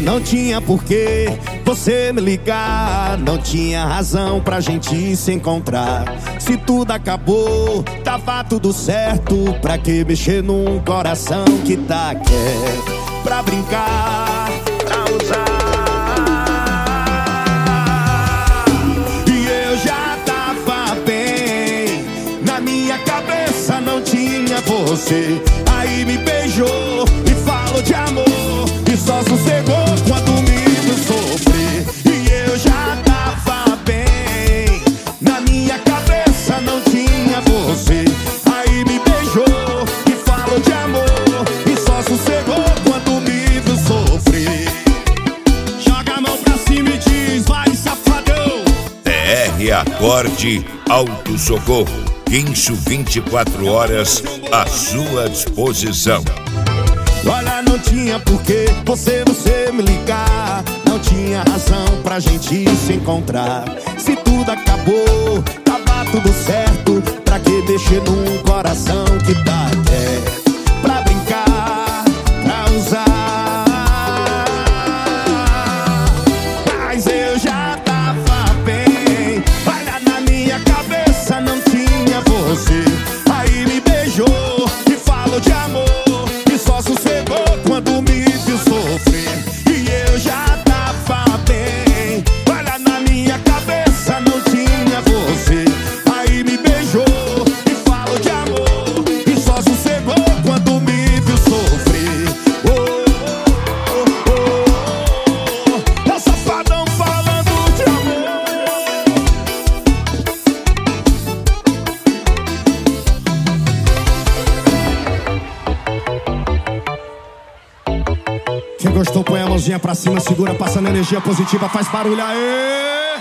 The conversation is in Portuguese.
não tinha porquê você me ligar, não tinha razão pra gente se encontrar. Se tudo acabou, tava tudo certo. Pra que mexer num coração que tá quieto? Pra brincar, pra usar. E eu já tava bem, na minha cabeça não tinha você. Aí me beijou e falou de amor, e só sossegou quando me viu sofrer. E eu já tava bem, na minha cabeça não tinha você. Aí me beijou e falou de amor, e só sossegou quando me viu sofrer. Joga a mão pra cima e diz, vai safadão. TR Acorde Auto Socorro, Guincho 24 horas à sua disposição. Olha, não tinha porquê você me ligar, não tinha razão pra gente se encontrar. Se tudo acabou, tava tudo certo. Pra que mexer num coração que tá quieto? Pra brincar, pra usar. Mas eu já tava bem, olha, na minha cabeça não tinha você. Aí me beijou e falou de amor, e só sossegou quando me viu sofrer. E eu já tava bem, olha, na minha cabeça não tinha você. Aí me beijou e falou de amor, e só sossegou quando me viu sofrer. Oh, oh, oh, oh. É o safadão falando de amor. Quem gostou põe a mãozinha pra cima, segura, passando energia positiva, faz barulho aí.